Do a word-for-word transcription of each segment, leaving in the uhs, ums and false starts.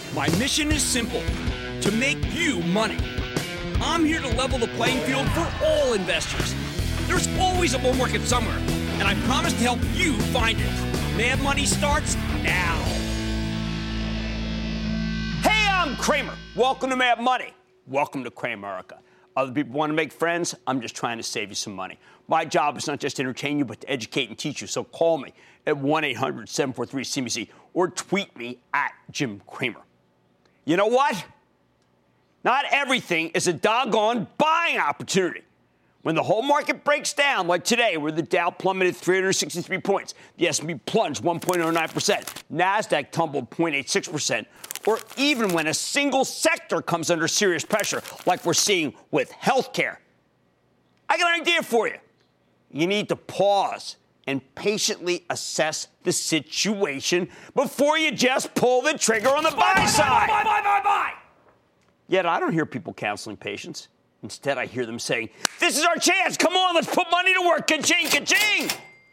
My mission is simple, to make you money. I'm here to level the playing field for all investors. There's always a bull market somewhere, and I promise to help you find it. Mad Money starts now. Hey, I'm Cramer. Welcome to Mad Money. Welcome to Cramerica. Other people want to make friends. I'm just trying to save you some money. My job is not just to entertain you, but to educate and teach you. So call me at one eight hundred seven four three C B C or tweet me at Jim Cramer. You know what? Not everything is a doggone buying opportunity. When the whole market breaks down, like today, where the Dow plummeted three hundred sixty-three points, the S and P plunged one point oh nine percent, NASDAQ tumbled zero point eight six percent, or even when a single sector comes under serious pressure, like we're seeing with healthcare, I got an idea for you. You need to pause and patiently assess the situation before you just pull the trigger on the buy, buy side. Buy, buy, buy, buy, buy. Yet I don't hear people counseling patience. Instead, I hear them saying, this is our chance. Come on, let's put money to work. Ka-ching, ka-ching.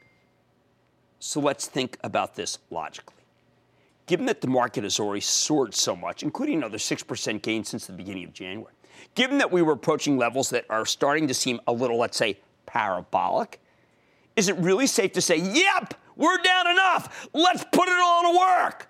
So let's think about this logically. Given that the market has already soared so much, including another six percent gain since the beginning of January, given that we were approaching levels that are starting to seem a little, let's say, parabolic, is it really safe to say, yep, we're down enough. Let's put it all to work?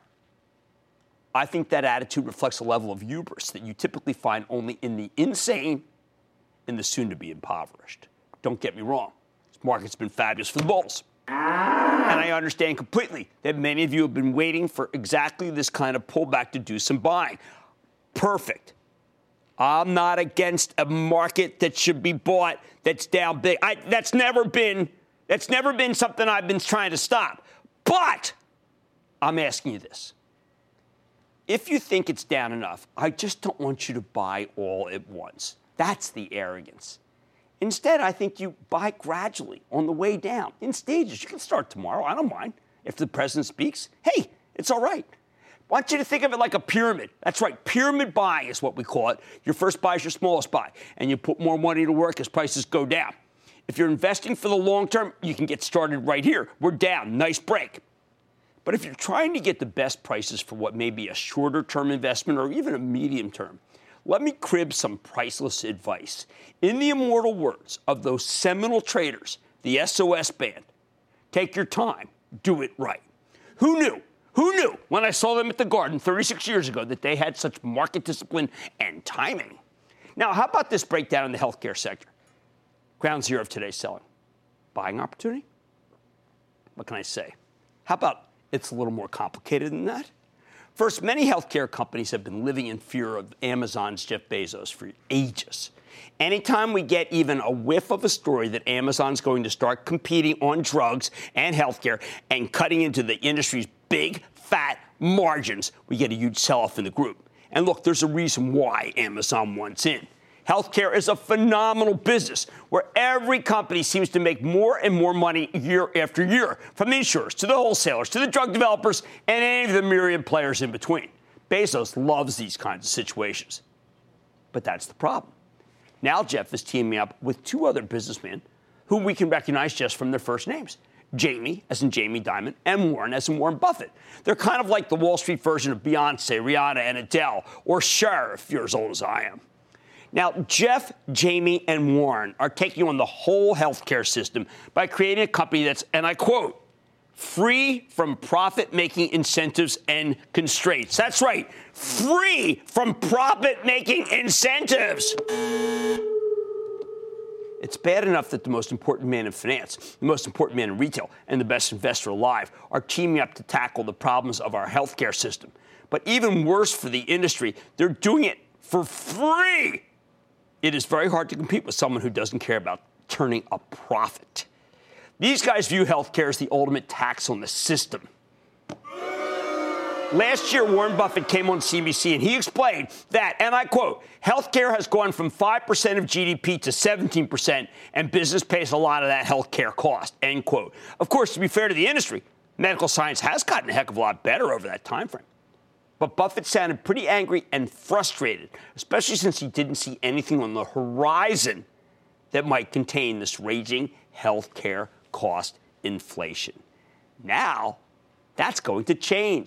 I think that attitude reflects a level of hubris that you typically find only in the insane and the soon-to-be impoverished. Don't get me wrong. This market's been fabulous for the bulls. And I understand completely that many of you have been waiting for exactly this kind of pullback to do some buying. Perfect. I'm not against a market that should be bought that's down big. I, that's never been that's never been something I've been trying to stop. But I'm asking you this. If you think it's down enough, I just don't want you to buy all at once. That's the arrogance. Instead, I think you buy gradually on the way down in stages. You can start tomorrow. I don't mind. If the president speaks, hey, it's all right. I want you to think of it like a pyramid. That's right. Pyramid buying is what we call it. Your first buy is your smallest buy, and you put more money to work as prices go down. If you're investing for the long term, you can get started right here. We're down. Nice break. But if you're trying to get the best prices for what may be a shorter term investment or even a medium term, let me crib some priceless advice. In the immortal words of those seminal traders, the S O S band, take your time, do it right. Who knew? Who knew when I saw them at the Garden thirty-six years ago that they had such market discipline and timing? Now, how about this breakdown in the healthcare sector? Ground zero of today's selling. Buying opportunity? What can I say? How about it's a little more complicated than that? First, many healthcare companies have been living in fear of Amazon's Jeff Bezos for ages. Anytime we get even a whiff of a story that Amazon's going to start competing on drugs and healthcare and cutting into the industry's big, fat margins, we get a huge sell-off in the group. And look, there's a reason why Amazon wants in. Healthcare is a phenomenal business where every company seems to make more and more money year after year, from the insurers to the wholesalers to the drug developers and any of the myriad players in between. Bezos loves these kinds of situations. But that's the problem. Now Jeff is teaming up with two other businessmen who we can recognize just from their first names. Jamie, as in Jamie Dimon, and Warren, as in Warren Buffett. They're kind of like the Wall Street version of Beyonce, Rihanna, and Adele, or Cher, if you're as old as I am. Now, Jeff, Jamie, and Warren are taking on the whole healthcare system by creating a company that's, and I quote, free from profit-making incentives and constraints. That's right, free from profit-making incentives. It's bad enough that the most important man in finance, the most important man in retail, and the best investor alive are teaming up to tackle the problems of our healthcare system. But even worse for the industry, they're doing it for free. It is very hard to compete with someone who doesn't care about turning a profit. These guys view healthcare as the ultimate tax on the system. Last year, Warren Buffett came on C B C and he explained that, and I quote, healthcare has gone from five percent of G D P to seventeen percent, and business pays a lot of that healthcare cost, end quote. Of course, to be fair to the industry, medical science has gotten a heck of a lot better over that time frame. But Buffett sounded pretty angry and frustrated, especially since he didn't see anything on the horizon that might contain this raging healthcare cost inflation. Now, that's going to change.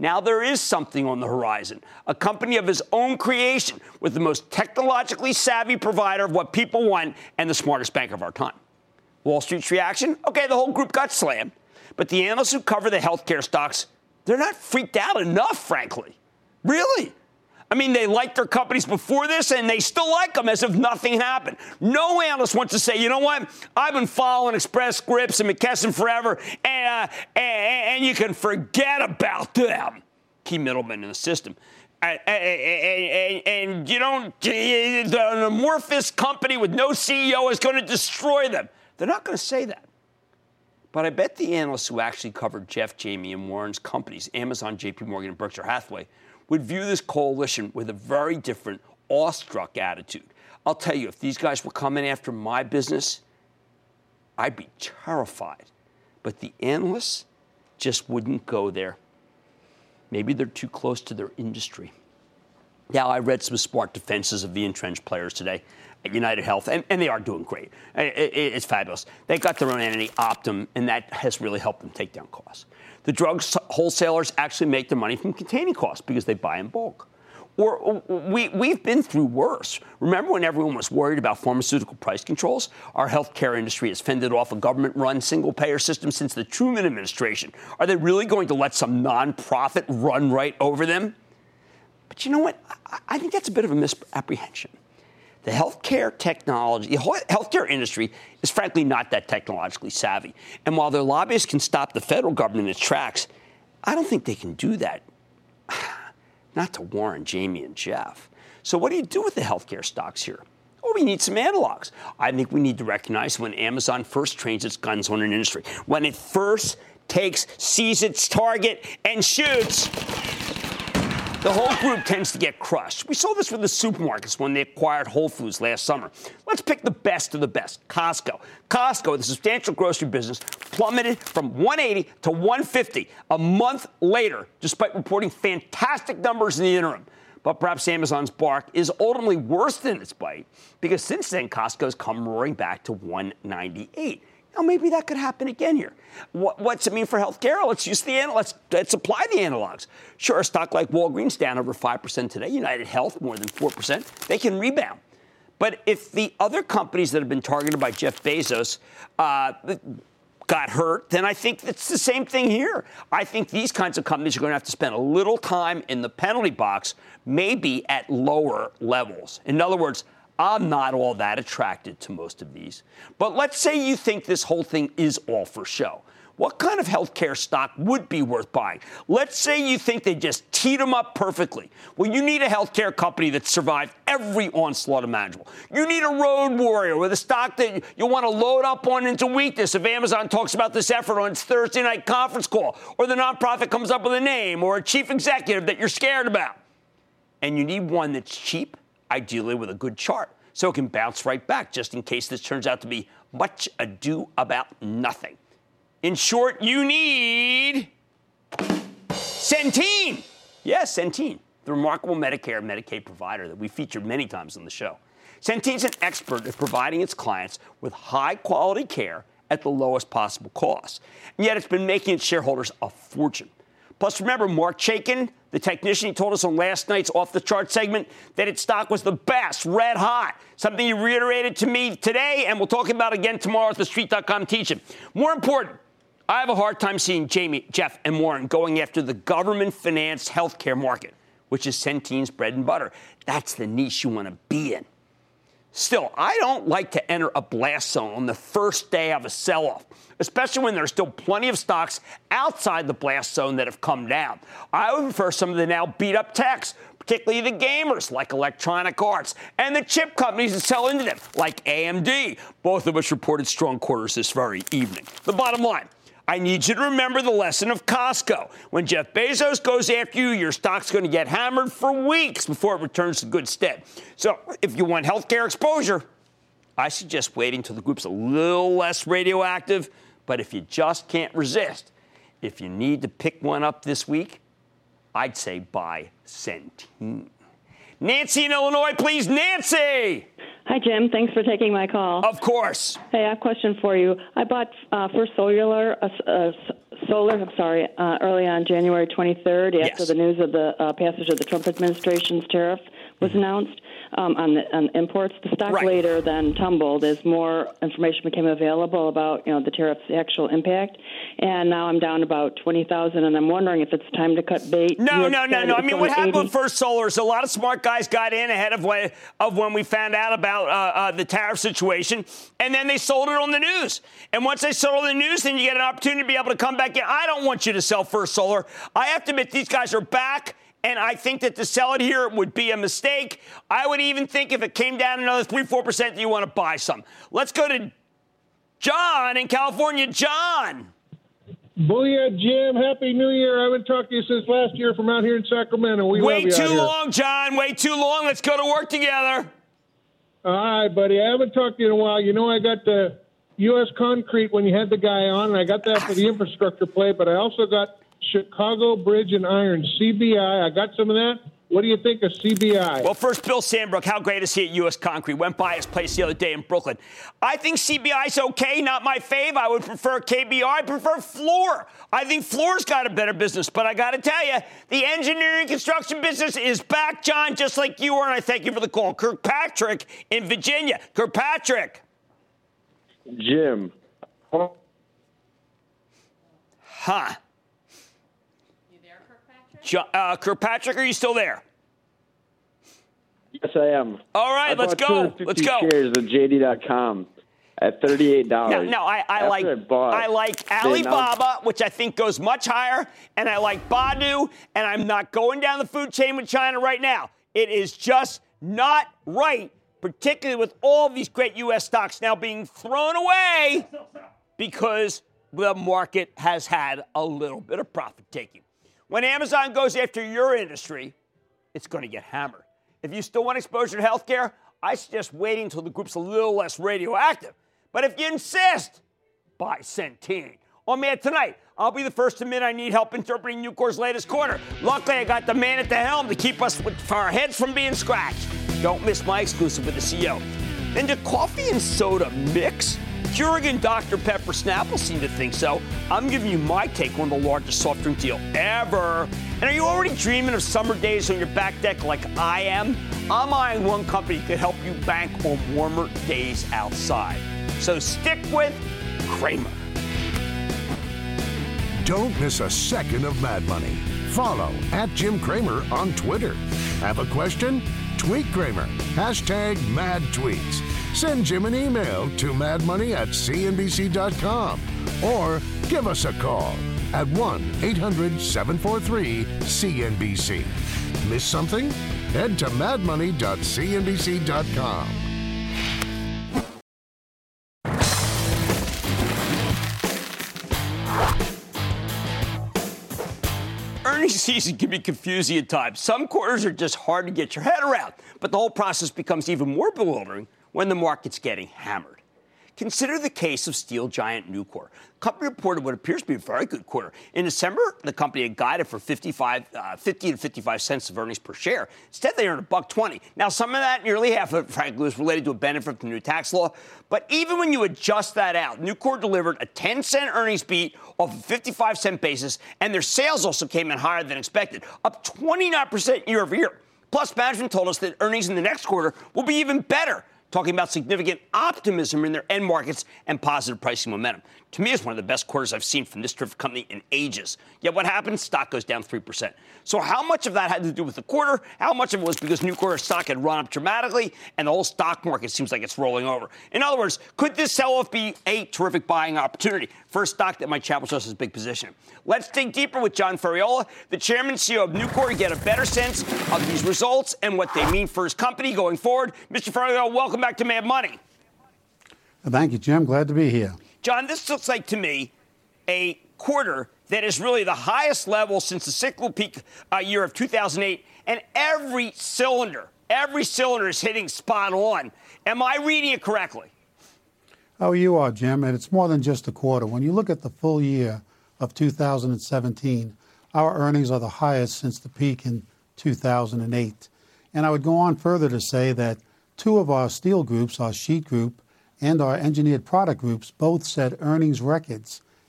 Now there is something on the horizon, a company of his own creation with the most technologically savvy provider of what people want and the smartest bank of our time. Wall Street's reaction? Okay, the whole group got slammed. But the analysts who cover the healthcare stocks, they're not freaked out enough, frankly. Really? I mean, they liked their companies before this, and they still like them as if nothing happened. No analyst wants to say, you know what, I've been following Express Scripts and McKesson forever, and, uh, and, and you can forget about them. Key middlemen in the system. And, and, and, and you don't, the amorphous company with no C E O is going to destroy them. They're not going to say that. But I bet the analysts who actually covered Jeff, Jamie, and Warren's companies, Amazon, J P Morgan, and Berkshire Hathaway, would view this coalition with a very different, awestruck attitude. I'll tell you, if these guys were coming after my business, I'd be terrified. But the analysts just wouldn't go there. Maybe they're too close to their industry. Now, I read some smart defenses of the entrenched players today at United Health, and, and they are doing great. It, it, it's fabulous. They've got their own entity, Optum, and that has really helped them take down costs. The drug wholesalers actually make their money from containing costs because they buy in bulk. Or we, we've been through worse. Remember when everyone was worried about pharmaceutical price controls? Our healthcare industry has fended off a government-run single-payer system since the Truman administration. Are they really going to let some nonprofit run right over them? But you know what? I, I think that's a bit of a misapprehension. The healthcare technology, the healthcare industry is frankly not that technologically savvy. And while their lobbyists can stop the federal government in its tracks, I don't think they can do that. Not to Warren, Jamie, and Jeff. So what do you do with the healthcare stocks here? Oh, we need some analogs. I think we need to recognize when Amazon first trains its guns on an industry, when it first takes, sees its target, and shoots, the whole group tends to get crushed. We saw this with the supermarkets when they acquired Whole Foods last summer. Let's pick the best of the best, Costco. Costco, the substantial grocery business, plummeted from one eighty to one fifty a month later, despite reporting fantastic numbers in the interim. But perhaps Amazon's bark is ultimately worse than its bite, because since then, Costco's come roaring back to one ninety-eight. Now, maybe that could happen again here. What, what's it mean for healthcare? Let's use the let's, let's apply the analogs. Sure, a stock like Walgreens down over five percent today. United Health more than four percent. They can rebound. But if the other companies that have been targeted by Jeff Bezos uh, got hurt, then I think it's the same thing here. I think these kinds of companies are going to have to spend a little time in the penalty box, maybe at lower levels. In other words, I'm not all that attracted to most of these. But let's say you think this whole thing is all for show. What kind of healthcare stock would be worth buying? Let's say you think they just teed them up perfectly. Well, you need a healthcare company that survived every onslaught imaginable. You need a road warrior with a stock that you want to load up on into weakness if Amazon talks about this effort on its Thursday night conference call, or the nonprofit comes up with a name, or a chief executive that you're scared about. And you need one that's cheap, ideally with a good chart, so it can bounce right back just in case this turns out to be much ado about nothing. In short, you need Centene. Yes, Centene, the remarkable Medicare and Medicaid provider that we featured many times on the show. Centene's an expert at providing its clients with high-quality care at the lowest possible cost. And yet it's been making its shareholders a fortune. Plus, remember, Mark Chaikin, the technician, he told us on last night's off-the-chart segment that its stock was the best, red hot, something he reiterated to me today, and we'll talk about again tomorrow at the street dot com teaching. More important, I have a hard time seeing Jamie, Jeff, and Warren going after the government-financed healthcare market, which is Centene's bread and butter. That's the niche you want to be in. Still, I don't like to enter a blast zone on the first day of a sell-off, especially when there's still plenty of stocks outside the blast zone that have come down. I would prefer some of the now beat-up techs, particularly the gamers like Electronic Arts, and the chip companies that sell into them like A M D, both of which reported strong quarters this very evening. The bottom line, I need you to remember the lesson of Costco. When Jeff Bezos goes after you, your stock's going to get hammered for weeks before it returns to good stead. So if you want healthcare exposure, I suggest waiting until the group's a little less radioactive. But if you just can't resist, if you need to pick one up this week, I'd say buy Centene. Nancy in Illinois, please. Nancy! Hi, Jim. Thanks for taking my call. Of course. Hey, I have a question for you. I bought uh, First Solar, uh, uh, solar, I'm sorry, uh, early on January twenty-third, after Yes. the news of the uh, passage of the Trump administration's tariff was mm-hmm. announced um, on, the, on imports. The stock right. later then tumbled as more information became available about, you know, the tariff's actual impact. And now I'm down about twenty thousand, and I'm wondering if it's time to cut bait. No, no, no, no. I mean, what happened with First Solar is a lot of smart guys got in ahead of when, of when we found out about uh, uh, the tariff situation, and then they sold it on the news. And once they sold it on the news, then you get an opportunity to be able to come back in. I don't want you to sell First Solar. I have to admit, these guys are back. And I think that to sell it here would be a mistake. I would even think if it came down another three, four percent, that you want to buy some. Let's go to John in California. John. Booyah, Jim. Happy New Year. I haven't talked to you since last year from out here in Sacramento. We Way love you too out long, here. John. Way too long. Let's go to work together. All right, buddy. I haven't talked to you in a while. You know, I got the U S Concrete when you had the guy on, and I got that for the infrastructure play, but I also got Chicago Bridge and Iron, C B I. I got some of that. What do you think of C B I? Well, first, Bill Sandbrook, how great is he at U S Concrete? Went by his place the other day in Brooklyn. I think C B I is okay, not my fave. I would prefer K B R. I prefer Fluor. I think Fluor's got a better business. But I got to tell you, the engineering construction business is back, John, just like you are, and I thank you for the call. Kirkpatrick in Virginia. Kirkpatrick. Jim. Huh. John, uh, Kirkpatrick, are you still there? Yes, I am. All right, I let's go. Let's go. Shares of J D dot com at thirty-eight dollars. No, no, I, I like I, bought, I like Alibaba, which I think goes much higher, and I like Baidu, and I'm not going down the food chain with China right now. It is just not right, particularly with all these great U S stocks now being thrown away because the market has had a little bit of profit taking. When Amazon goes after your industry, it's going to get hammered. If you still want exposure to healthcare, I suggest waiting until the group's a little less radioactive. But if you insist, buy Centene. On Mad Tonight, I'll be the first to admit I need help interpreting Nucor's latest quarter. Luckily, I got the man at the helm to keep us with our heads from being scratched. Don't miss my exclusive with the C E O. Then do coffee and soda mix? Keurig and Doctor Pepper Snapple seem to think so. I'm giving you my take on the largest soft drink deal ever. And are you already dreaming of summer days on your back deck like I am? I'm eyeing one company that could help you bank on warmer days outside. So stick with Cramer. Don't miss a second of Mad Money. Follow at Jim Cramer on Twitter. Have a question? Tweet Cramer. Hashtag Mad Tweets. Send Jim an email to madmoney at c n b c dot com or give us a call at one eight hundred seven four three C N B C. Miss something? Head to mad money dot c n b c dot com. Earnings season can be confusing at times. Some quarters are just hard to get your head around, but the whole process becomes even more bewildering when the market's getting hammered. Consider the case of steel giant Nucor. The company reported what appears to be a very good quarter. In December, the company had guided for fifty-five, uh, fifty to fifty-five cents of earnings per share. Instead, they earned a buck twenty. Now, some of that, nearly half of it, frankly, was related to a benefit from the new tax law. But even when you adjust that out, Nucor delivered a ten cent earnings beat off a fifty-five cent basis, and their sales also came in higher than expected, up twenty-nine percent year over year. Plus, management told us that earnings in the next quarter will be even better, talking about significant optimism in their end markets and positive pricing momentum. To me, it's one of the best quarters I've seen from this terrific company in ages. Yet what happens? Stock goes down three percent. So how much of that had to do with the quarter? How much of it was because Nucor stock had run up dramatically and the whole stock market seems like it's rolling over? In other words, could this sell-off be a terrific buying opportunity for a stock that might challenge us as a big position? Let's dig deeper with John Ferriola, the chairman and C E O of Nucor, to get a better sense of these results and what they mean for his company going forward. Mister Ferriola, welcome back to Mad Money. Thank you, Jim. Glad to be here. John, this looks like to me a quarter that is really the highest level since the cyclical peak uh, year of two thousand eight, and every cylinder, every cylinder is hitting spot on. Am I reading it correctly? Oh, you are, Jim, and it's more than just a quarter. When you look at the full year of two thousand seventeen, our earnings are the highest since the peak in two thousand eight. And I would go on further to say that two of our steel groups, our sheet group and our engineered product groups, both set earnings records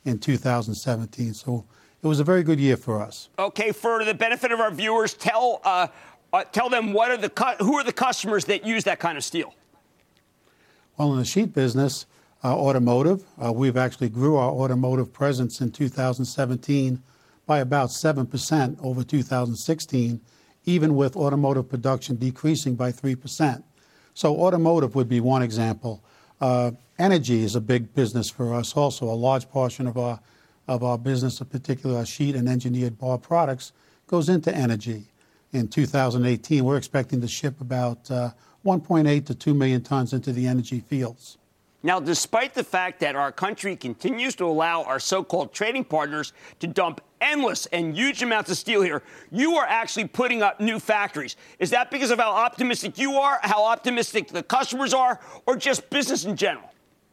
in two thousand seventeen. So it was a very good year for us. Okay, for the benefit of our viewers, tell uh, uh, tell them what are the cu- who are the customers that use that kind of steel? Well, in the sheet business, uh, automotive, uh, we've actually grew our automotive presence in two thousand seventeen by about seven percent over two thousand sixteen, even with automotive production decreasing by three percent. So automotive would be one example. Uh, energy is a big business for us also. A large portion of our of our business, in particular our sheet and engineered bar products, goes into energy. In two thousand eighteen, we're expecting to ship about uh, one point eight to two million tons into the energy fields. Now, despite the fact that our country continues to allow our so-called trading partners to dump endless and huge amounts of steel here, you are actually putting up new factories. Is that because of how optimistic you are, how optimistic the customers are, or just business in general?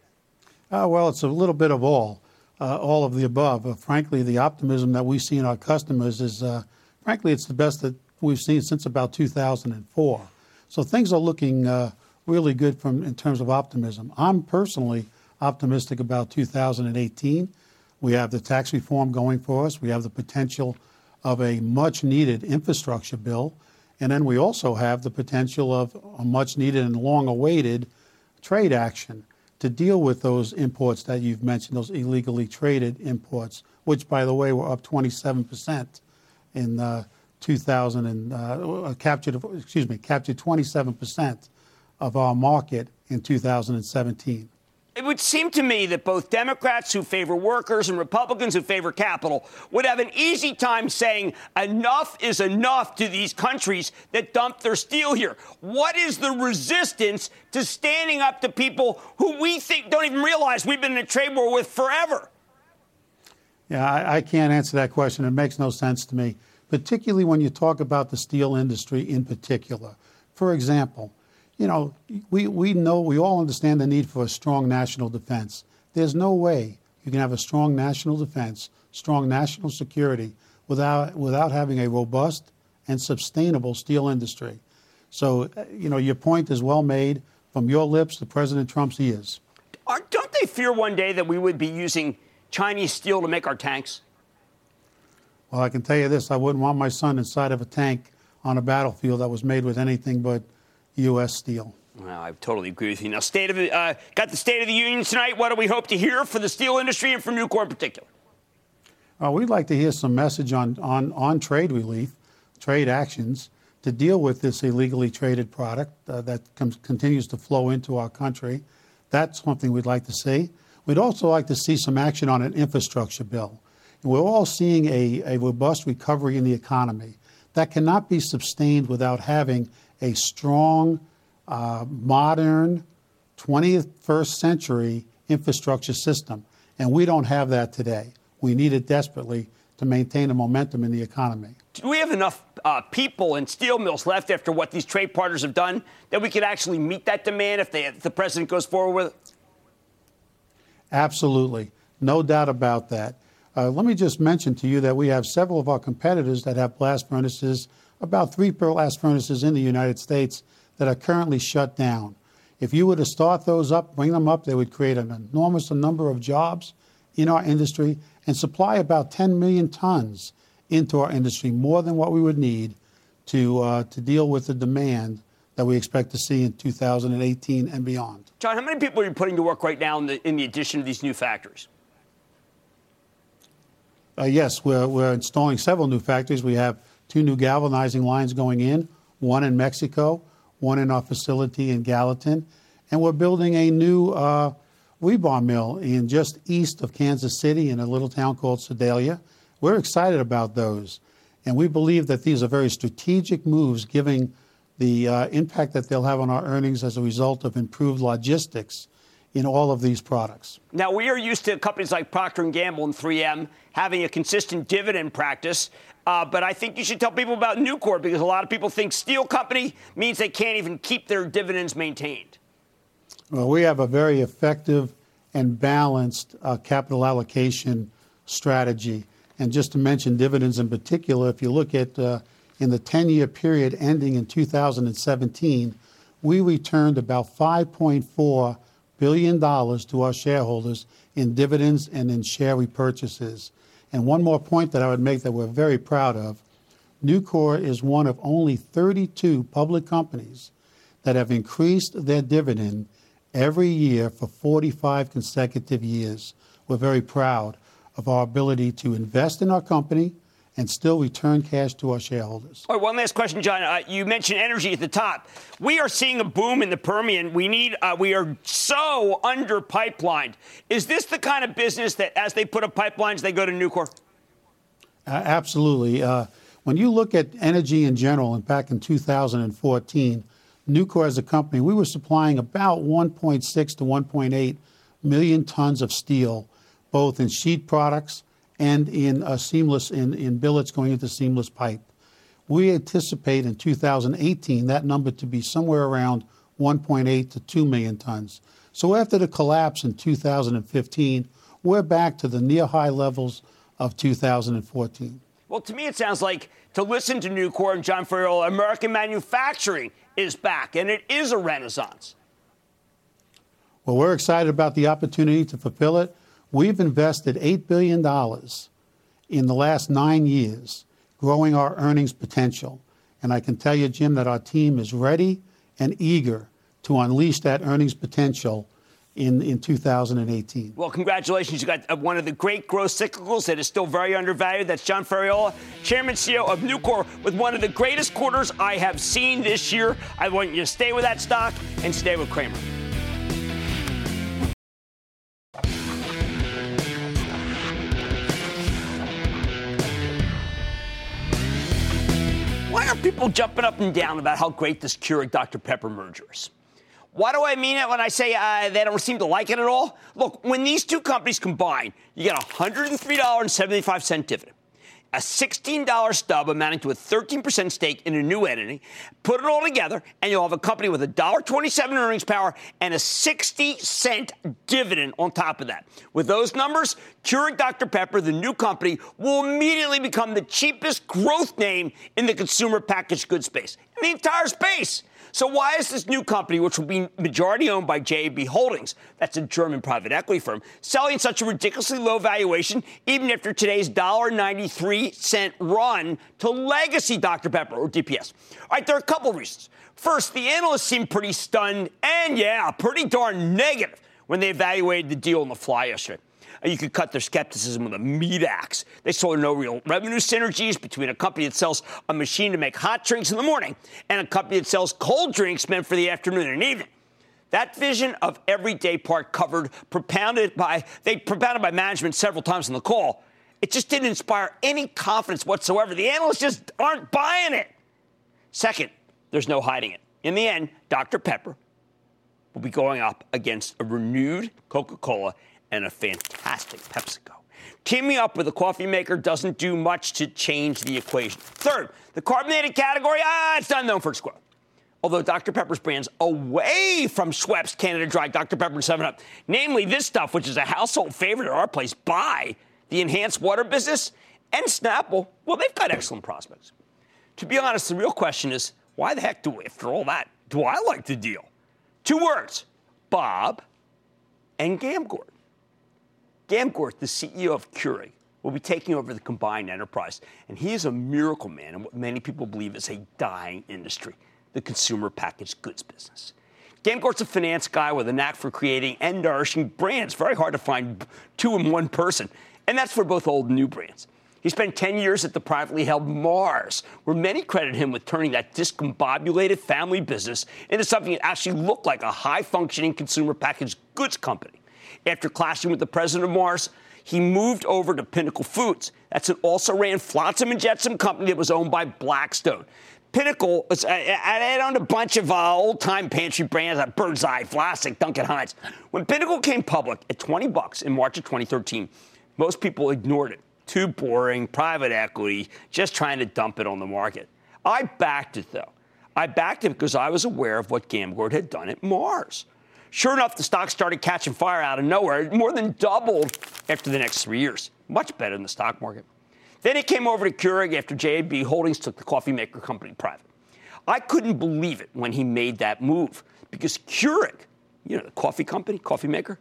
Uh, well, it's a little bit of all, uh, all of the above. Uh, frankly, the optimism that we see in our customers is, uh, frankly, it's the best that we've seen since about two thousand four. So things are looking uh, really good from in terms of optimism. I'm personally optimistic about two thousand eighteen. We have the tax reform going for us. We have the potential of a much-needed infrastructure bill. And then we also have the potential of a much-needed and long-awaited trade action to deal with those imports that you've mentioned, those illegally traded imports, which, by the way, were up twenty-seven percent in uh, two thousand and uh, captured, excuse me, captured twenty-seven percent of our market in two thousand seventeen. It would seem to me that both Democrats who favor workers and Republicans who favor capital would have an easy time saying enough is enough to these countries that dump their steel here. What is the resistance to standing up to people who we think don't even realize we've been in a trade war with forever? Yeah, I, I can't answer that question. It makes no sense to me, particularly when you talk about the steel industry in particular. For example, you know, we, we know, we all understand the need for a strong national defense. There's no way you can have a strong national defense, strong national security without, without having a robust and sustainable steel industry. So, you know, your point is well made from your lips to President Trump's ears. Are, don't they fear one day that we would be using Chinese steel to make our tanks? Well, I can tell you this, I wouldn't want my son inside of a tank on a battlefield that was made with anything but U S steel. Well, I totally agree with you. Now, state of the, uh, got the State of the Union tonight. What do we hope to hear for the steel industry and for Nucor in particular? Uh, we'd like to hear some message on, on, on trade relief, trade actions to deal with this illegally traded product uh, that comes, continues to flow into our country. That's something we'd like to see. We'd also like to see some action on an infrastructure bill. And we're all seeing a, a robust recovery in the economy. That cannot be sustained without having a strong, uh, modern, twenty-first century infrastructure system. And we don't have that today. We need it desperately to maintain the momentum in the economy. Do we have enough uh, people and steel mills left after what these trade partners have done that we could actually meet that demand if, they, if the president goes forward with it? Absolutely. No doubt about that. Uh, let me just mention to you that we have several of our competitors that have blast furnaces, about three blast furnaces in the United States that are currently shut down. If you were to start those up, bring them up, they would create an enormous number of jobs in our industry and supply about ten million tons into our industry, more than what we would need to uh, to deal with the demand that we expect to see in two thousand eighteen and beyond. John, how many people are you putting to work right now in the, in the addition of these new factories? Uh, yes, we're, we're installing several new factories. We have two new galvanizing lines going in, one in Mexico, one in our facility in Gallatin. And we're building a new uh, rebar mill in just east of Kansas City in a little town called Sedalia. We're excited about those. And we believe that these are very strategic moves, given the uh, impact that they'll have on our earnings as a result of improved logistics in all of these products. Now, we are used to companies like Procter and Gamble and three M having a consistent dividend practice. Uh, but I think you should tell people about Nucor, because a lot of people think steel company means they can't even keep their dividends maintained. Well, we have a very effective and balanced uh, capital allocation strategy. And just to mention dividends in particular, if you look at uh, in the ten-year period ending in two thousand seventeen, we returned about five point four billion dollars to our shareholders in dividends and in share repurchases. And one more point that I would make that we're very proud of, Nucor is one of only thirty-two public companies that have increased their dividend every year for forty-five consecutive years. We're very proud of our ability to invest in our company and still return cash to our shareholders. All right, one last question, John. Uh, you mentioned energy at the top. We are seeing a boom in the Permian. We need, uh, we are so under pipelined. Is this the kind of business that as they put up pipelines, they go to Nucor? Uh, absolutely. Uh, when you look at energy in general, and back in two thousand fourteen, Nucor as a company, we were supplying about one point six to one point eight million tons of steel, both in sheet products and in uh, seamless, in, in billets going into seamless pipe. We anticipate in two thousand eighteen that number to be somewhere around one point eight to two million tons. So after the collapse in two thousand fifteen, we're back to the near high levels of two thousand fourteen. Well, to me, it sounds like, to listen to Nucor and John Ferriola, American manufacturing is back, and it is a renaissance. Well, we're excited about the opportunity to fulfill it. We've invested eight billion dollars in the last nine years, growing our earnings potential. And I can tell you, Jim, that our team is ready and eager to unleash that earnings potential in, in two thousand eighteen. Well, congratulations. You got one of the great growth cyclicals that is still very undervalued. That's John Ferriola, Chairman and C E O of Nucor, with one of the greatest quarters I have seen this year. I want you to stay with that stock and stay with Cramer. Why are people jumping up and down about how great this Keurig Doctor Pepper merger is? Why do I mean it when I say uh, they don't seem to like it at all? Look, when these two companies combine, you get a one hundred three dollars and seventy-five cents dividend, a sixteen dollars stub amounting to a thirteen percent stake in a new entity. Put it all together, and you'll have a company with a one dollar twenty-seven earnings power and a sixty cent dividend on top of that. With those numbers, Keurig Doctor Pepper, the new company, will immediately become the cheapest growth name in the consumer packaged goods space, in the entire space. So why is this new company, which will be majority owned by J A B Holdings, that's a German private equity firm, selling such a ridiculously low valuation even after today's one dollar ninety-three run to legacy Doctor Pepper, or D P S? All right, there are a couple reasons. First, the analysts seem pretty stunned and, yeah, pretty darn negative when they evaluated the deal on the fly yesterday. You could cut their skepticism with a meat axe. They saw no real revenue synergies between a company that sells a machine to make hot drinks in the morning and a company that sells cold drinks meant for the afternoon and evening. That vision of everyday part covered, propounded by, they propounded by management several times on the call. It just didn't inspire any confidence whatsoever. The analysts just aren't buying it. Second, there's no hiding it. In the end, Doctor Pepper will be going up against a renewed Coca-Cola and a fantastic PepsiCo. Teaming up with a coffee maker doesn't do much to change the equation. Third, the carbonated category, ah, it's not known for its growth. Although Doctor Pepper's brands away from Schweppes, Canada Dry, Doctor Pepper, and seven up, namely this stuff, which is a household favorite at our place, by the enhanced water business, and Snapple, well, they've got excellent prospects. To be honest, the real question is, why the heck do, after all that, do I like the deal? Two words, Bob and Gamgort. Gamgort, the C E O of Keurig, will be taking over the combined enterprise, and he is a miracle man in what many people believe is a dying industry, the consumer packaged goods business. Gamgort's a finance guy with a knack for creating and nourishing brands. Very hard to find two in one person, and that's for both old and new brands. He spent ten years at the privately held Mars, where many credit him with turning that discombobulated family business into something that actually looked like a high-functioning consumer packaged goods company. After clashing with the president of Mars, he moved over to Pinnacle Foods. That's an also-ran flotsam and jetsam company that was owned by Blackstone. Pinnacle, was, I, I owned a bunch of uh, old-time pantry brands like Bird's Eye, Vlasic, Duncan Hines. When Pinnacle came public at twenty bucks in March of twenty thirteen, most people ignored it. Too boring, private equity, just trying to dump it on the market. I backed it, though. I backed it because I was aware of what Gamgort had done at Mars. Sure enough, the stock started catching fire out of nowhere. It more than doubled after the next three years. Much better than the stock market. Then it came over to Keurig after J A B Holdings took the coffee maker company private. I couldn't believe it when he made that move because Keurig, you know, the coffee company, coffee maker,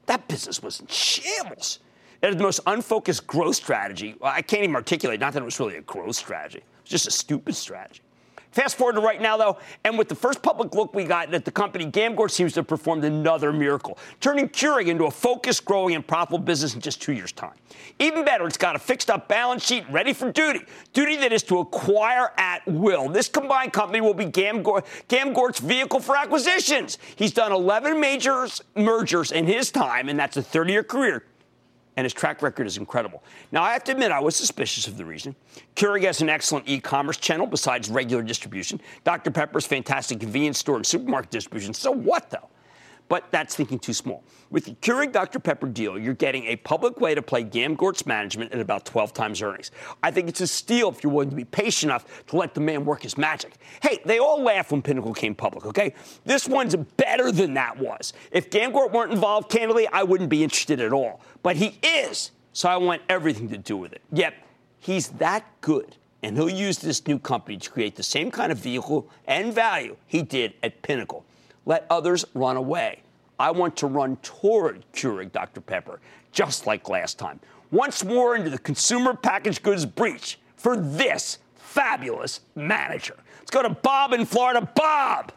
that business was in shambles. It had the most unfocused growth strategy. Well, I can't even articulate, not that it was really a growth strategy. It was just a stupid strategy. Fast forward to right now, though, and with the first public look we got at the company, Gamgort seems to have performed another miracle, turning Keurig into a focused, growing, and profitable business in just two years' time. Even better, it's got a fixed-up balance sheet ready for duty, duty that is to acquire at will. This combined company will be Gamgort, Gamgort's vehicle for acquisitions. He's done eleven major mergers in his time, and that's a thirty-year career. And his track record is incredible. Now, I have to admit, I was suspicious of the reason. Keurig has an excellent e-commerce channel besides regular distribution. Doctor Pepper's fantastic convenience store and supermarket distribution. So what, though? But that's thinking too small. With the Keurig Doctor Pepper deal, you're getting a public way to play Gamgort's management at about twelve times earnings. I think it's a steal if you're willing to be patient enough to let the man work his magic. Hey, they all laughed when Pinnacle came public, okay? This one's better than that was. If Gamgort weren't involved, candidly, I wouldn't be interested at all. But he is, so I want everything to do with it. Yet, he's that good, and he'll use this new company to create the same kind of vehicle and value he did at Pinnacle. Let others run away. I want to run toward Keurig Doctor Pepper, just like last time. Once more into the consumer packaged goods breach for this fabulous manager. Let's go to Bob in Florida. Bob!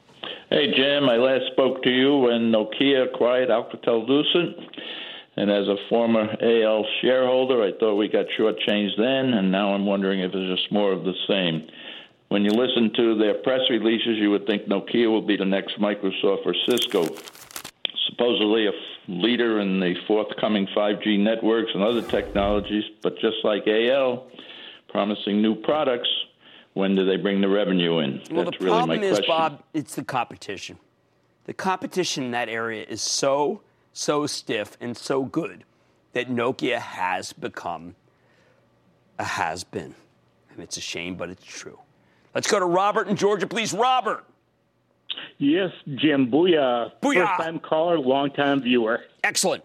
Hey, Jim, I last spoke to you when Nokia acquired Alcatel-Lucent. And as a former A L shareholder, I thought we got shortchanged then, and now I'm wondering if it's just more of the same. When you listen to their press releases, you would think Nokia will be the next Microsoft or Cisco, supposedly a leader in the forthcoming five G networks and other technologies, but just like A L, promising new products, when do they bring the revenue in? Well, That's the really problem my is, question. Bob, it's the competition. The competition in that area is so, so stiff and so good that Nokia has become a has-been. And it's a shame, but it's true. Let's go to Robert in Georgia, please. Robert. Yes, Jim. Booyah. Booyah. First-time caller, long-time viewer. Excellent.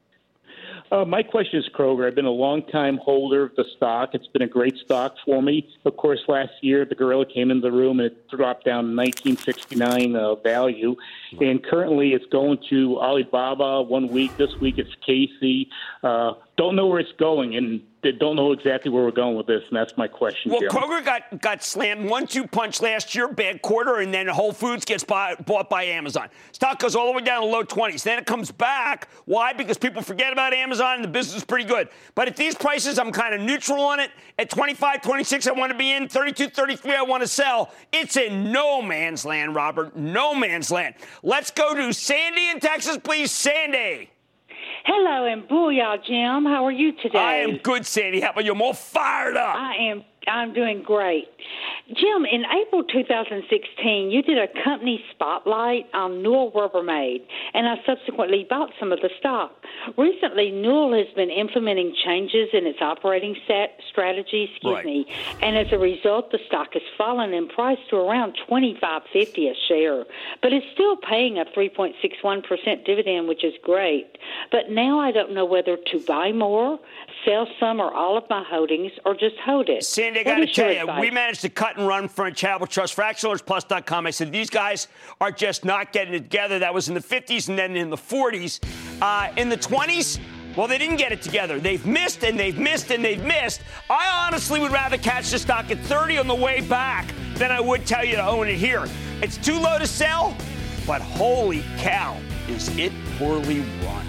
Uh, my question is Kroger. I've been a long-time holder of the stock. It's been a great stock for me. Of course, last year, the gorilla came into the room and it dropped down to nineteen sixty-nine uh, value. And currently, it's going to Alibaba one week. This week, it's Casey. Uh, don't know where it's going, and don't know exactly where we're going with this, and that's my question, Well, Jim. Kroger got, got slammed one two punch last year, bad quarter, and then Whole Foods gets buy, bought by Amazon. Stock goes all the way down to low twenties. Then it comes back. Why? Because people forget about Amazon, and the business is pretty good. But at these prices, I'm kind of neutral on it. At twenty-five, twenty-six, I want to be in. thirty-two, thirty-three, I want to sell. It's in no man's land, Robert. No man's land. Let's go to Sandy in Texas, please. Sandy. Hello and booyah, Jim. How are you today? I am good, Sandy. How about you? I'm all fired up. I am. I'm doing great. Jim, in April two thousand sixteen, you did a company spotlight on Newell Rubbermaid, and I subsequently bought some of the stock. Recently, Newell has been implementing changes in its operating set strategy, excuse Right. me, and as a result, the stock has fallen in price to around twenty-five fifty a share, but it's still paying a three point six one percent dividend, which is great. But now I don't know whether to buy more, sell some or all of my holdings, or just hold it. Sandy, I What got to is your tell you, advice? we managed to cut and run for a Charitable Trust for Action Alerts Plus dot com. I said, these guys are just not getting it together. That was in the fifties and then in the forties. Uh, in the twenties, well, they didn't get it together. They've missed and they've missed and they've missed. I honestly would rather catch the stock at thirty on the way back than I would tell you to own it here. It's too low to sell, but holy cow, is it poorly run.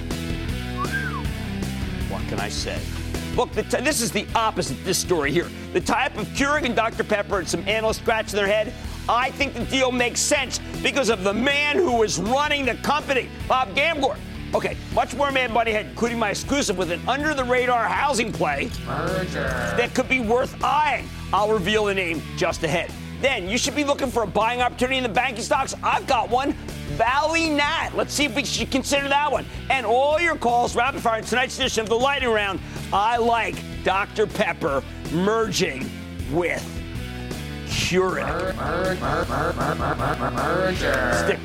What can I say? Look, the t- this is the opposite of this story here. The tie-up of Keurig and Doctor Pepper and some analysts scratching their head. I think the deal makes sense because of the man who was running the company, Bob Gamgort. Okay, much more Mad Money ahead, including my exclusive with an under-the-radar housing play Merger. that could be worth eyeing. I'll reveal the name just ahead. Then you should be looking for a buying opportunity in the banking stocks. I've got one, Valley Nat. Let's see if we should consider that one. And all your calls, rapid fire in tonight's edition of the Lightning Round. I like Doctor Pepper merging with Keurig. Mer- mer- mer- mer- mer- mer- mer- merger. Stick.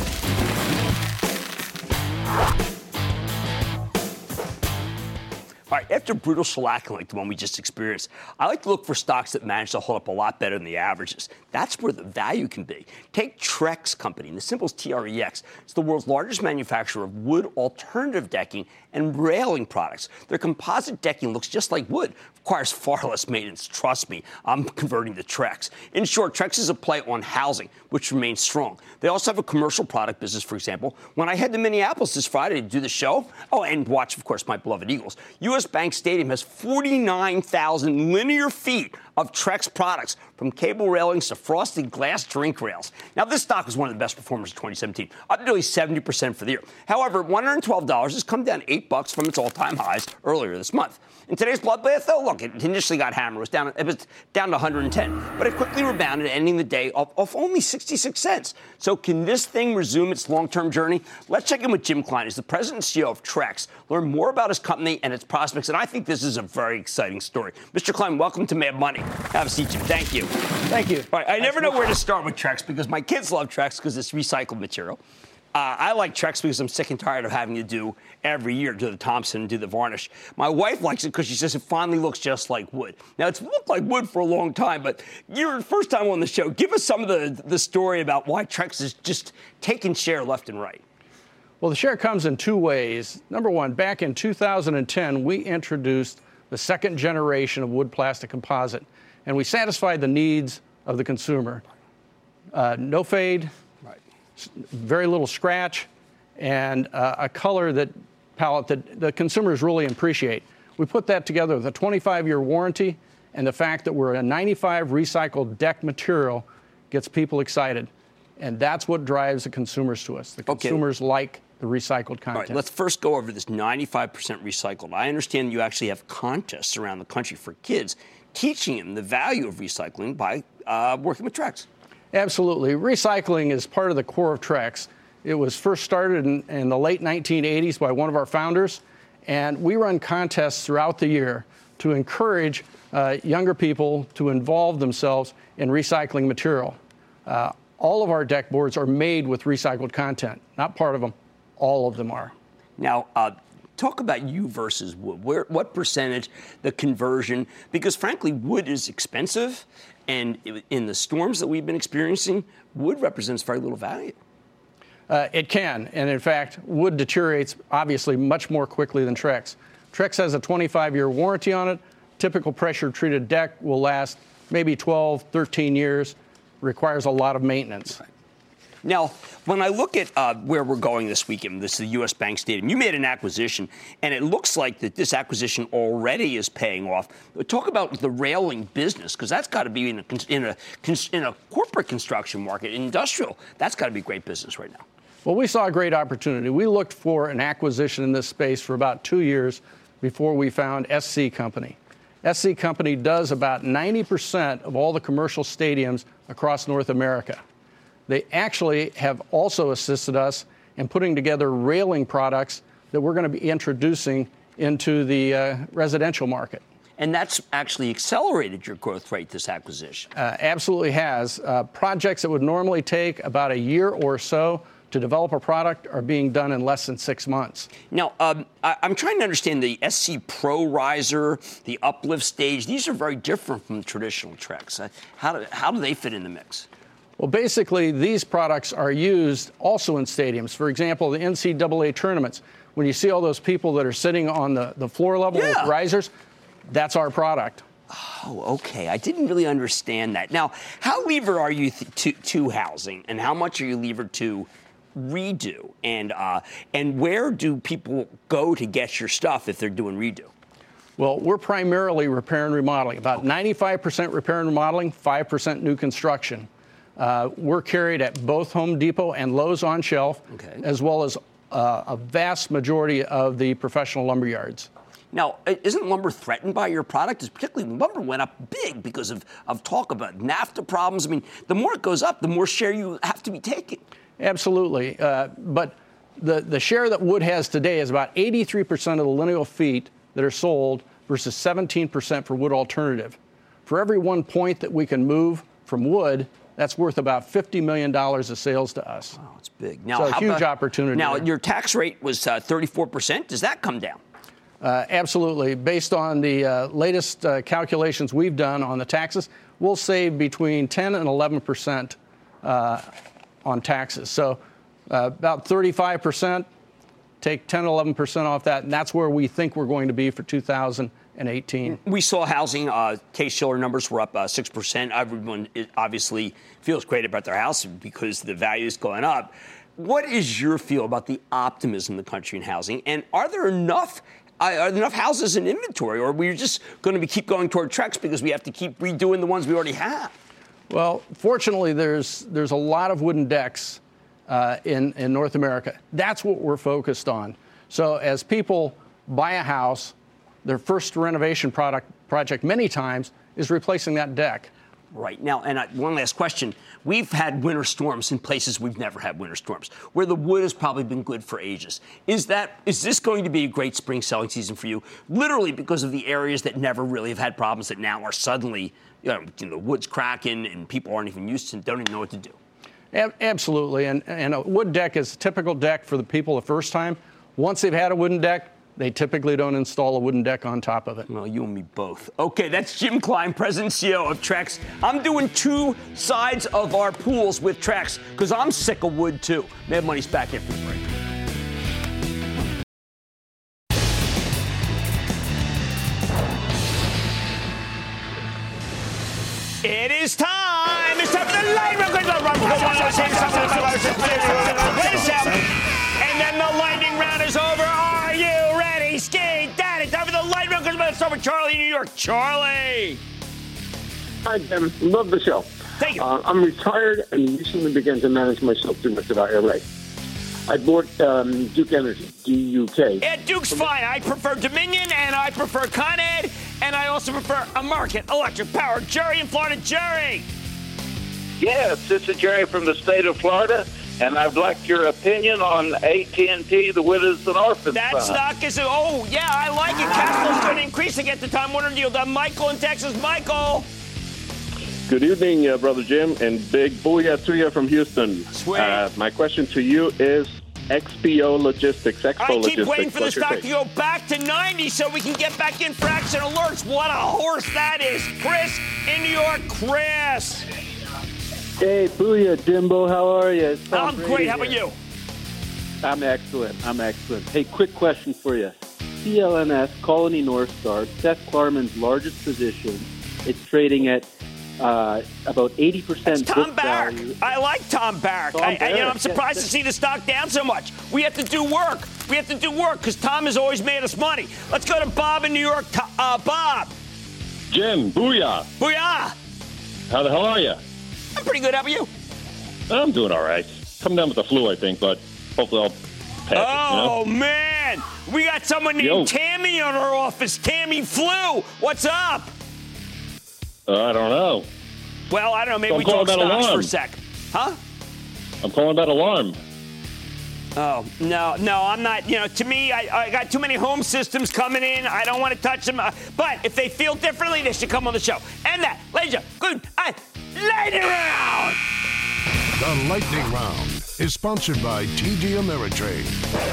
All All right, after brutal shellacking like the one we just experienced, I like to look for stocks that manage to hold up a lot better than the averages. That's where the value can be. Take Trex Company, and the symbol is T R E X. It's the world's largest manufacturer of wood alternative decking and railing products. Their composite decking looks just like wood, requires far less maintenance. Trust me, I'm converting to Trex. In short, Trex is a play on housing, which remains strong. They also have a commercial product business, for example. When I head to Minneapolis this Friday to do the show, oh, and watch, of course, my beloved Eagles, U S Bank Stadium has forty-nine thousand linear feet of Trex products, from cable railings to frosted glass drink rails. Now, this stock was one of the best performers of twenty seventeen, up nearly seventy percent for the year. However, one hundred twelve dollars has come down eight bucks from its all-time highs earlier this month. In today's bloodbath, though, look, it initially got hammered. It was down, it was down to one hundred ten, but it quickly rebounded, ending the day off, off only sixty-six cents. So can this thing resume its long-term journey? Let's check in with Jim Klein. He's the president and C E O of Trex. Learn more about his company and its prospects, and I think this is a very exciting story. Mister Klein, welcome to Mad Money. Have a seat, Jim. Thank you. Thank you. All right, I never know where to start with Trex because my kids love Trex because it's recycled material. Uh, I like Trex because I'm sick and tired of having to do every year, do the Thompson and do the varnish. My wife likes it because she says it finally looks just like wood. Now, it's looked like wood for a long time, but you're the first time on the show. Give us some of the, the story about why Trex is just taking share left and right. Well, the share comes in two ways. Number one, back in two thousand ten, we introduced the second generation of wood plastic composite, and we satisfied the needs of the consumer. Uh, no fade. Very little scratch, and uh, a color that palette that the consumers really appreciate. We put that together with a twenty-five year warranty, and the fact that we're a ninety-five recycled deck material gets people excited, and that's what drives the consumers to us. The consumers okay. like the recycled content. All right, let's first go over this ninety-five percent recycled. I understand you actually have contests around the country for kids, teaching them the value of recycling by uh, working with Trex. Absolutely. Recycling is part of the core of Trex. It was first started in, in the late nineteen eighties by one of our founders, and we run contests throughout the year to encourage uh, younger people to involve themselves in recycling material. Uh, all of our deck boards are made with recycled content. Not part of them. All of them are. Now, uh, talk about you versus wood. Where, what percentage, the conversion? Because, frankly, wood is expensive. And in the storms that we've been experiencing, wood represents very little value. Uh, it can. And in fact, wood deteriorates obviously much more quickly than Trex. Trex has a twenty-five year warranty on it. Typical pressure treated deck will last maybe twelve, thirteen years, requires a lot of maintenance. Right. Now, when I look at uh, where we're going this weekend, this is the U S Bank Stadium, you made an acquisition, and it looks like that this acquisition already is paying off. Talk about the railing business, because that's got to be in a, in, a, in a corporate construction market, industrial. That's got to be great business right now. Well, we saw a great opportunity. We looked for an acquisition in this space for about two years before we found S C Company. S C Company does about ninety percent of all the commercial stadiums across North America. They actually have also assisted us in putting together railing products that we're going to be introducing into the uh, residential market. And that's actually accelerated your growth rate, this acquisition. Uh, absolutely has. Uh, projects that would normally take about a year or so to develop a product are being done in less than six months. Now, um, I, I'm trying to understand the S C Pro Riser, the uplift stage. These are very different from traditional Trex. Uh, how do, how do they fit in the mix? Well, basically, these products are used also in stadiums. For example, the N C double A tournaments. When you see all those people that are sitting on the, the floor level yeah. with risers, that's our product. Oh, okay. I didn't really understand that. Now, how levered are you th- to, to housing, and how much are you levered to redo? And uh, and where do people go to get your stuff if they're doing redo? Well, we're primarily repair and remodeling. About ninety-five percent repair and remodeling, five percent new construction. Uh, we're carried at both Home Depot and Lowe's on shelf, okay. as well as uh, a vast majority of the professional lumber yards. Now, isn't lumber threatened by your product? It's particularly lumber went up big because of, of talk about NAFTA problems. I mean, the more it goes up, the more share you have to be taking. Absolutely. Uh, but the, the share that wood has today is about eighty-three percent of the lineal feet that are sold versus seventeen percent for wood alternative. For every one point that we can move from wood, that's worth about fifty million dollars of sales to us. Wow, it's big. Now, so a how huge about, opportunity. Now, there. Your tax rate was uh, thirty-four percent. Does that come down? Uh, absolutely. Based on the uh, latest uh, calculations we've done on the taxes, we'll save between ten and eleven percent uh, on taxes. So uh, about thirty-five percent, take ten, eleven percent off that, and that's where we think we're going to be for two thousand eighteen. We saw housing, uh, Case-Shiller numbers were up uh, six percent. Everyone obviously feels great about their house because the value is going up. What is your feel about the optimism of the country in housing? And are there enough uh, are there enough houses in inventory, or are we just going to be keep going toward Trex because we have to keep redoing the ones we already have? Well, fortunately, there's there's a lot of wooden decks uh, in, in North America. That's what we're focused on. So as people buy a house, their first renovation product project many times is replacing that deck. Right. Now, and I, one last question. We've had winter storms in places we've never had winter storms, where the wood has probably been good for ages. Is that is this going to be a great spring selling season for you, literally because of the areas that never really have had problems that now are suddenly, you know, the wood's cracking and people aren't even used to it, don't even know what to do? Absolutely. And, and a wood deck is a typical deck for the people the first time. Once they've had a wooden deck, they typically don't install a wooden deck on top of it. Well, you and me both. Okay, that's Jim Klein, President and C E O of Trex. I'm doing two sides of our pools with Trex because I'm sick of wood, too. Mad Money's back after the break. It is time. It's time for the lightning round. And then the lightning round is over. Are you ready? Ski Daddy. Time for the lightning round. Let's start with Charlie in New York. Charlie. Hi, Jim. Love the show. Thank you. Uh, I'm retired and recently began to manage myself through much of I R A. I bought um, Duke Energy, D U K. Yeah, Duke's fine. I prefer Dominion, and I prefer Con Ed, and I also prefer American Electric Power. Jerry in Florida. Jerry. Yes, this is Jerry from the state of Florida, and I'd like your opinion on A T and T, the Widows and Orphans. That Fund. stock is, oh, yeah, I like it. Cash flow's going to increase to get the Time Warner deal done. Michael in Texas. Michael. Good evening, uh, Brother Jim, and big booyah to you from Houston. Sweet. Uh, my question to you is X P O Logistics, Expo I keep Logistics. waiting for the What's your stock take? to go back to ninety so we can get back in for action alerts. What a horse that is. Chris in New York. Chris. Hey, booyah, Dimbo. How are you? I'm great. How about you? I'm excellent. I'm excellent. Hey, quick question for you. C L N S, Colony North Star, Seth Klarman's largest position. It's trading at uh, about eighty percent Tom book Barrack. value. I like Tom Barrack. Tom I, I, you know, Barrack, I'm surprised yes, to see the stock down so much. We have to do work. We have to do work because Tom has always made us money. Let's go to Bob in New York. Uh, Bob. Jim, booyah. Booyah. How the hell are you? I'm pretty good. How about you? I'm doing all right. Coming down with the flu, I think, but hopefully I'll pass it, Oh, you know? man. We got someone named Yo. Tammy on our office. Tammy Flu. What's up? Uh, I don't know. Well, I don't know. Maybe So I'm we calling talk about stocks for a alarm. sec. Huh? I'm calling about alarm. Oh, no, no, I'm not. You know, to me, I, I got too many home systems coming in. I don't want to touch them. Uh, but if they feel differently, they should come on the show. And that, ladies and gentlemen, good. Uh, lightning round. The Lightning Round is sponsored by T D Ameritrade.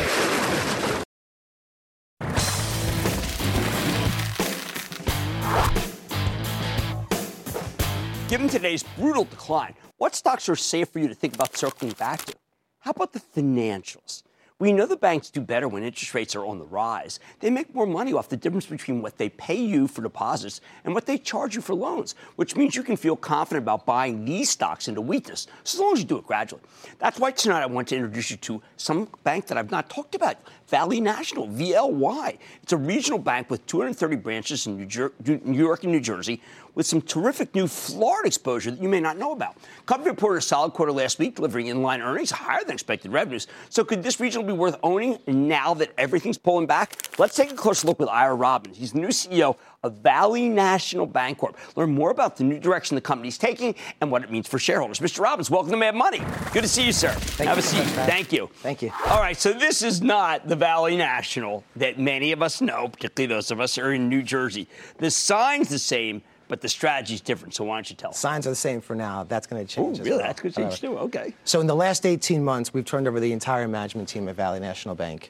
Given today's brutal decline, what stocks are safe for you to think about circling back to? How about the financials? We know the banks do better when interest rates are on the rise. They make more money off the difference between what they pay you for deposits and what they charge you for loans, which means you can feel confident about buying these stocks into weakness, as long as you do it gradually. That's why tonight I want to introduce you to some bank that I've not talked about, Valley National, V L Y. It's a regional bank with two hundred thirty branches in New, Jer- New York and New Jersey, with some terrific new Florida exposure that you may not know about. Company reported a solid quarter last week, delivering in-line earnings higher than expected revenues. So could this regional be worth owning now that everything's pulling back? Let's take a closer look with Ira Robbins. He's the new C E O of Valley National Bancorp. Learn more about the new direction the company's taking and what it means for shareholders. Mister Robbins, welcome to Mad Money. Good to see you, sir. Thank Have you a so seat. much, Matt. Thank you. Thank you. All right, so this is not the Valley National that many of us know, particularly those of us who are in New Jersey. The sign's the same, but the strategy's different. So why don't you tell us? Signs are the same for now. That's going to change. Ooh, as really? well. That's going to change too. Okay. So in the last eighteen months, we've turned over the entire management team at Valley National Bank.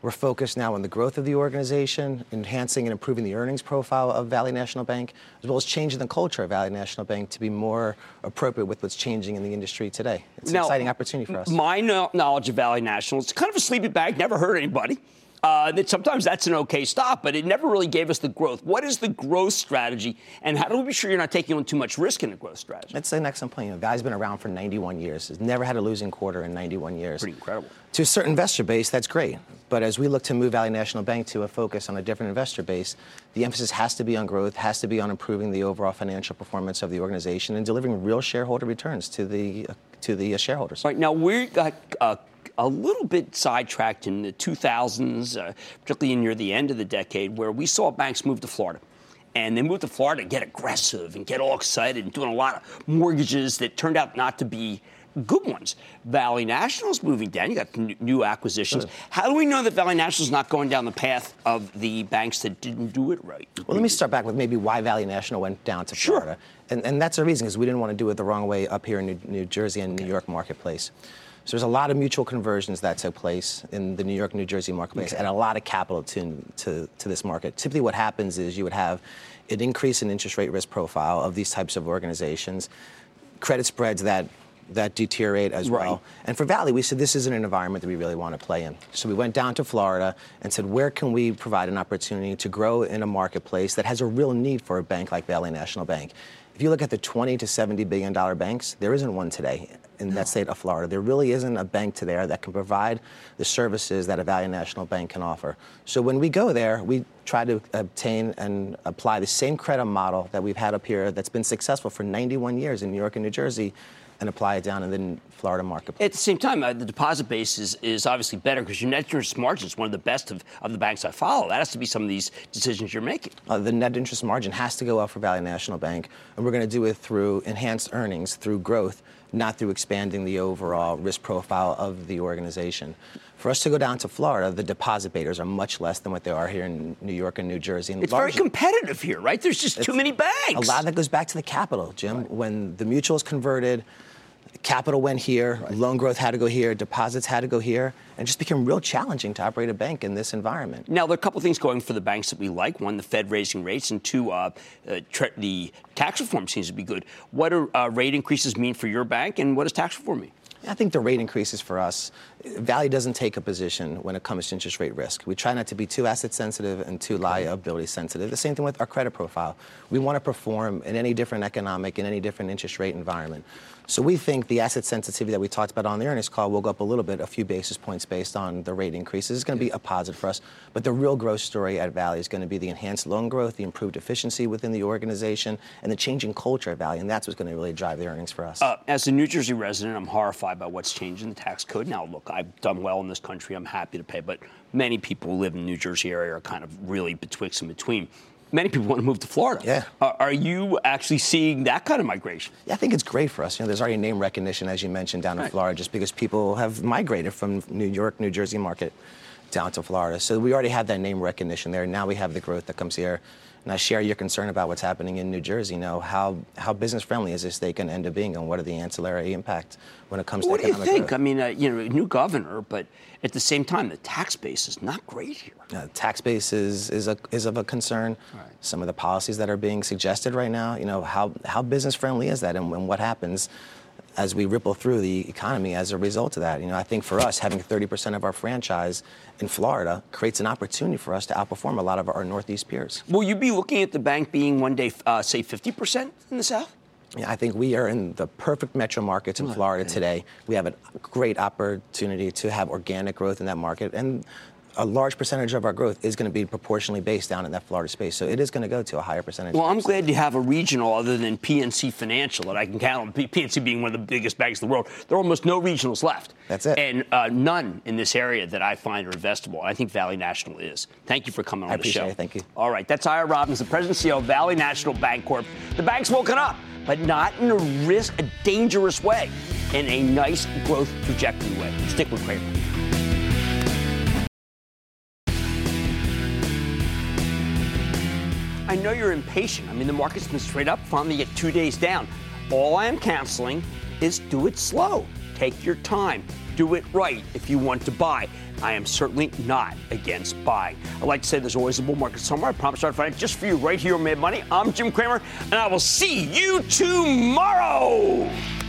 We're focused now on the growth of the organization, enhancing and improving the earnings profile of Valley National Bank, as well as changing the culture of Valley National Bank to be more appropriate with what's changing in the industry today. It's an now, exciting opportunity for us. My no- knowledge of Valley National, it's kind of a sleepy bank, never hurt anybody. Uh, that sometimes that's an okay stop, but it never really gave us the growth. What is the growth strategy, and how do we be sure you're not taking on too much risk in the growth strategy? That's an excellent point. You know, Valley's been around for ninety-one years. It's never had a losing quarter in ninety-one years. Pretty incredible. To a certain investor base, that's great. But as we look to move Valley National Bank to a focus on a different investor base, the emphasis has to be on growth, has to be on improving the overall financial performance of the organization and delivering real shareholder returns to the uh, to the uh, shareholders. Right now, we got uh, a little bit sidetracked in the two thousands, uh, particularly near the end of the decade, where we saw banks move to Florida. And they moved to Florida and get aggressive and get all excited and doing a lot of mortgages that turned out not to be good ones. Valley National's moving down. You got n- new acquisitions. Good. How do we know that Valley National's not going down the path of the banks that didn't do it right? Well, let me start back with maybe why Valley National went down to Florida. Sure. And, and that's the reason, because we didn't want to do it the wrong way up here in New, New Jersey and okay. New York marketplace. So there's a lot of mutual conversions that took place in the New York, New Jersey marketplace, okay. and a lot of capital to, to, to this market. Typically what happens is you would have an increase in interest rate risk profile of these types of organizations, credit spreads that that deteriorate as right. well. And for Valley, we said this isn't an environment that we really want to play in. So we went down to Florida and said, where can we provide an opportunity to grow in a marketplace that has a real need for a bank like Valley National Bank? If you look at the twenty to seventy billion dollars banks, there isn't one today in no. that state of Florida. There really isn't a bank today that can provide the services that a Valley National Bank can offer. So when we go there, we try to obtain and apply the same credit model that we've had up here that's been successful for ninety-one years in New York and New Jersey, and apply it down in the Florida marketplace. At the same time, uh, the deposit base is, is obviously better because your net interest margin is one of the best of, of the banks I follow. That has to be some of these decisions you're making. Uh, the net interest margin has to go up for Valley National Bank, and we're going to do it through enhanced earnings, through growth, not through expanding the overall risk profile of the organization. For us to go down to Florida, the deposit betas are much less than what they are here in New York and New Jersey. And it's very competitive here, right? There's just too many banks. A lot of that goes back to the capital, Jim. Right. When the mutuals converted, capital went here, right. loan growth had to go here, deposits had to go here, and it just became real challenging to operate a bank in this environment. Now, there are a couple of things going for the banks that we like. One, the Fed raising rates, and two, uh, uh, tra- the tax reform seems to be good. What do uh, rate increases mean for your bank, and what does tax reform mean? I think the rate increases for us, Valley doesn't take a position when it comes to interest rate risk. We try not to be too asset sensitive and too liability sensitive. The same thing with our credit profile. We want to perform in any different economic, in any different interest rate environment. So we think the asset sensitivity that we talked about on the earnings call will go up a little bit, a few basis points based on the rate increases. It's going to be a positive for us. But the real growth story at Valley is going to be the enhanced loan growth, the improved efficiency within the organization, and the changing culture at Valley. And that's what's going to really drive the earnings for us. Uh, as a New Jersey resident, I'm horrified by what's changed in the tax code. Now, look, I've done well in this country. I'm happy to pay. But many people who live in the New Jersey area are kind of really betwixt and between. Many people want to move to Florida. Yeah. Uh, are you actually seeing that kind of migration? Yeah, I think it's great for us. You know, there's already name recognition, as you mentioned, down in right. Florida, just because people have migrated from New York, New Jersey market down to Florida. So we already have that name recognition there. Now we have the growth that comes here. And I share your concern about what's happening in New Jersey. You know, how, how business-friendly is this state going to end up being, and what are the ancillary impact when it comes what to economic What do you think? growth? I mean, uh, you know, new governor, but at the same time, the tax base is not great here. Uh, tax base is is, a, is of a concern. Right. Some of the policies that are being suggested right now, you know, how, how business-friendly is that, and, and what happens as we ripple through the economy as a result of that. You know, I think for us, having thirty percent of our franchise in Florida creates an opportunity for us to outperform a lot of our Northeast peers. Will you be looking at the bank being one day, uh, say, fifty percent in the South? Yeah, I think we are in the perfect metro markets in Florida today. We have a great opportunity to have organic growth in that market, and a large percentage of our growth is going to be proportionally based down in that Florida space. So it is going to go to a higher percentage. Well, I'm glad you have a regional other than P N C Financial that I can count on. P N C being one of the biggest banks in the world. There are almost no regionals left. That's it. And uh, none in this area that I find are investable. I think Valley National is. Thank you for coming on I the show. appreciate it. Thank you. All right. That's Ira Robbins, the president and C E O of Valley National Bancorp. The bank's woken up, but not in a risk, a dangerous way, in a nice growth trajectory way. Stick with Cramer. I know you're impatient. I mean, the market's been straight up, finally get two days down. All I am counseling is do it slow. Take your time. Do it right if you want to buy. I am certainly not against buying. I'd like to say there's always a bull market somewhere. I promise I'll find it just for you right here on Mad Money. I'm Jim Cramer, and I will see you tomorrow.